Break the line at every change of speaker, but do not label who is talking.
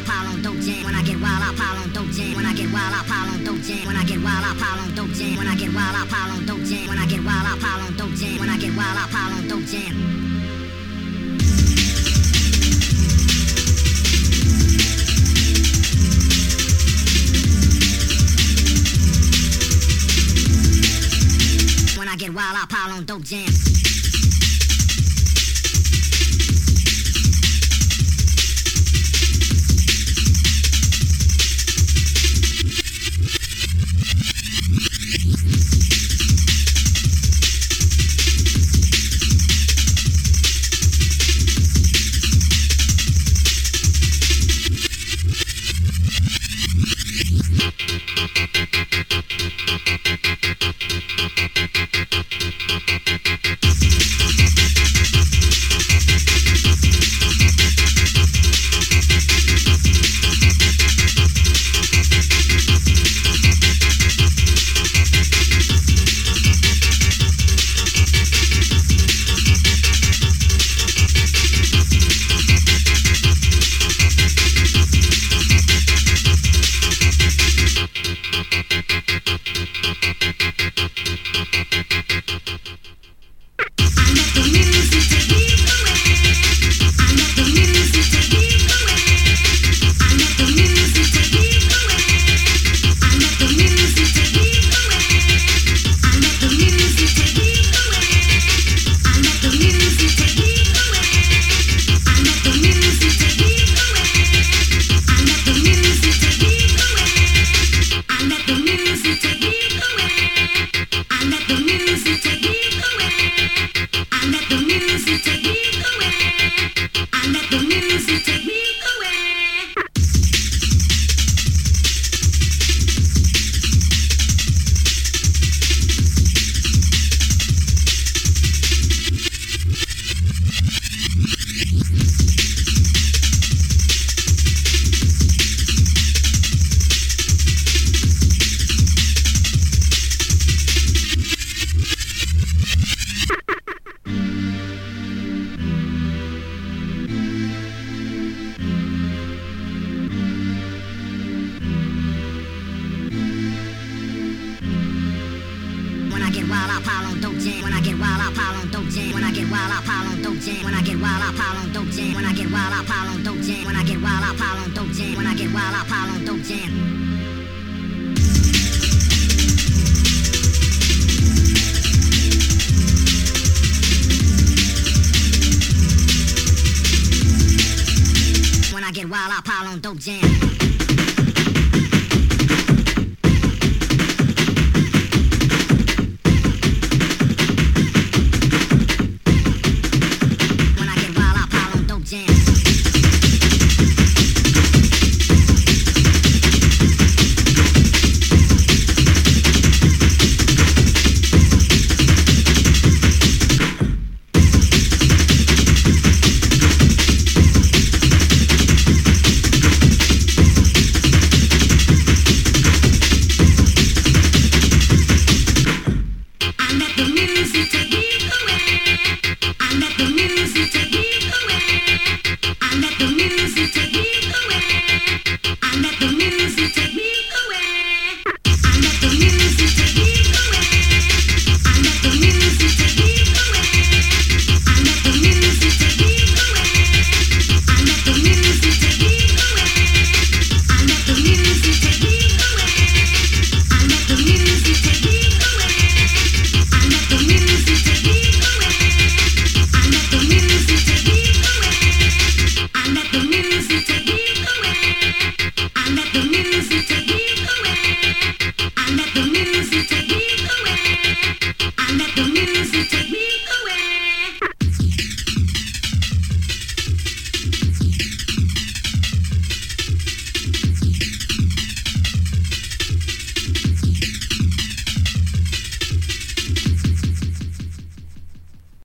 pile on dope jam. When I get wild, I pile on dope jam. When I get wild, I pile on dope jam. When I get wild, I pile on dope jam. When I get wild, I pile on dope jam. When I get wild, I pile on dope jam. When I get wild, I pile on dope jam. When I get wild, I pile on dope jam. When I get wild, I pile on dope jam.